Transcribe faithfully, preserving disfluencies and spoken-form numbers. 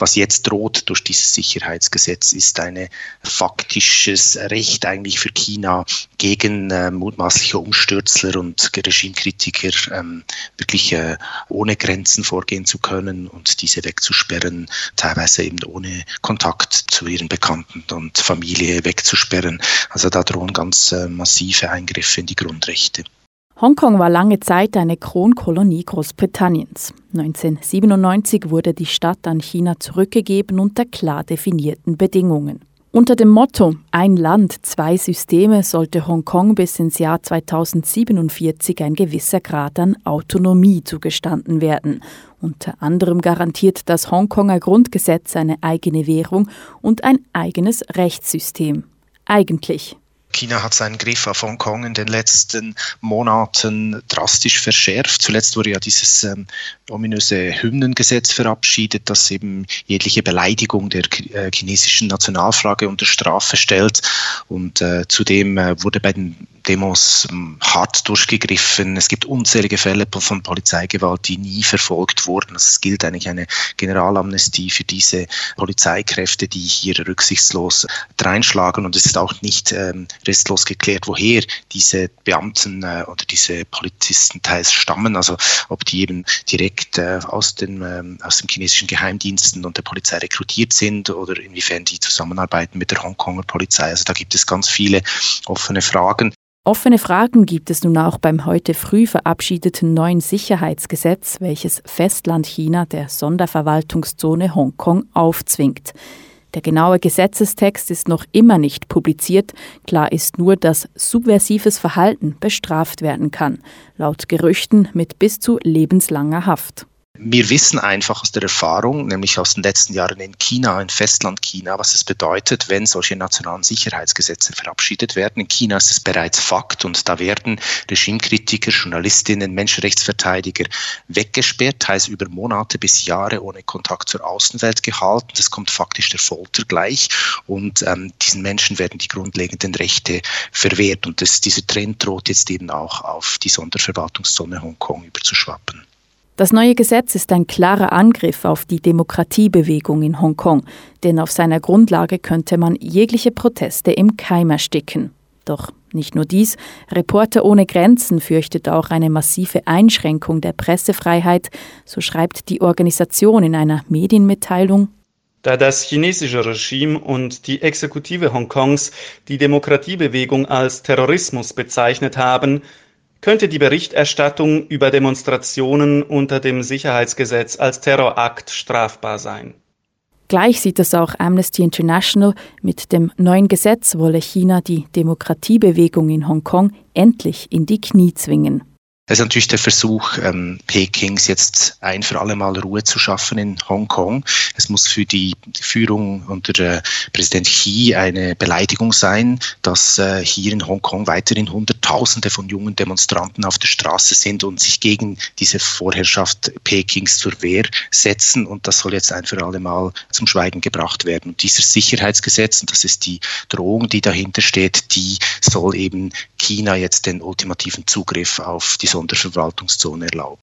Was jetzt droht durch dieses Sicherheitsgesetz, ist ein faktisches Recht eigentlich für China, gegen äh, mutmaßliche Umstürzler und Regimekritiker ähm, wirklich äh, ohne Grenzen vorgehen zu können und diese wegzusperren, teilweise eben ohne Kontakt zu ihren Bekannten und Familie wegzusperren. Also da drohen ganz äh, massive Eingriffe in die Grundrechte. Hongkong war lange Zeit eine Kronkolonie Großbritanniens. neunzehnhundertsiebenundneunzig wurde die Stadt an China zurückgegeben unter klar definierten Bedingungen. Unter dem Motto »Ein Land, zwei Systeme« sollte Hongkong bis ins Jahr zweitausendsiebenundvierzig ein gewisser Grad an Autonomie zugestanden werden. Unter anderem garantiert das Hongkonger Grundgesetz eine eigene Währung und ein eigenes Rechtssystem. Eigentlich. China hat seinen Griff auf Hongkong in den letzten Monaten drastisch verschärft. Zuletzt wurde ja dieses ähm, ominöse Hymnengesetz verabschiedet, das eben jegliche Beleidigung der äh, chinesischen Nationalflagge unter Strafe stellt. Und äh, zudem äh, wurde bei den Demos ähm, hart durchgegriffen. Es gibt unzählige Fälle von Polizeigewalt, die nie verfolgt wurden. Also es gilt eigentlich eine Generalamnestie für diese Polizeikräfte, die hier rücksichtslos dreinschlagen. Und es ist auch nicht ähm, restlos geklärt, woher diese Beamten äh, oder diese Polizisten teils stammen. Also ob die eben direkt äh, aus, den, ähm, aus den chinesischen Geheimdiensten und der Polizei rekrutiert sind oder inwiefern die zusammenarbeiten mit der Hongkonger Polizei. Also da gibt es ganz viele offene Fragen. Offene Fragen gibt es nun auch beim heute früh verabschiedeten neuen Sicherheitsgesetz, welches Festlandchina der Sonderverwaltungszone Hongkong aufzwingt. Der genaue Gesetzestext ist noch immer nicht publiziert. Klar ist nur, dass subversives Verhalten bestraft werden kann. Laut Gerüchten mit bis zu lebenslanger Haft. Wir wissen einfach aus der Erfahrung, nämlich aus den letzten Jahren in China, in Festlandchina, was es bedeutet, wenn solche nationalen Sicherheitsgesetze verabschiedet werden. In China ist es bereits Fakt und da werden Regimekritiker, Journalistinnen, Menschenrechtsverteidiger weggesperrt, teils über Monate bis Jahre ohne Kontakt zur Außenwelt gehalten. Das kommt faktisch der Folter gleich und ähm, diesen Menschen werden die grundlegenden Rechte verwehrt. Und das, dieser Trend droht jetzt eben auch auf die Sonderverwaltungszone Hongkong überzuschwappen. Das neue Gesetz ist ein klarer Angriff auf die Demokratiebewegung in Hongkong, denn auf seiner Grundlage könnte man jegliche Proteste im Keim ersticken. Doch nicht nur dies, Reporter ohne Grenzen fürchtet auch eine massive Einschränkung der Pressefreiheit, so schreibt die Organisation in einer Medienmitteilung. Da das chinesische Regime und die Exekutive Hongkongs die Demokratiebewegung als Terrorismus bezeichnet haben, könnte die Berichterstattung über Demonstrationen unter dem Sicherheitsgesetz als Terrorakt strafbar sein. Gleich sieht es auch Amnesty International. Mit dem neuen Gesetz wolle China die Demokratiebewegung in Hongkong endlich in die Knie zwingen. Es ist natürlich der Versuch, ähm, Pekings jetzt ein für alle Mal Ruhe zu schaffen in Hongkong. Es muss für die Führung unter äh, Präsident Xi eine Beleidigung sein, dass äh, hier in Hongkong weiterhin Hunderttausende von jungen Demonstranten auf der Straße sind und sich gegen diese Vorherrschaft Pekings zur Wehr setzen. Und das soll jetzt ein für alle Mal zum Schweigen gebracht werden. Und dieses Sicherheitsgesetz, und das ist die Drohung, die dahinter steht, die soll eben China jetzt den ultimativen Zugriff auf die Sonderverwaltungszone erlauben.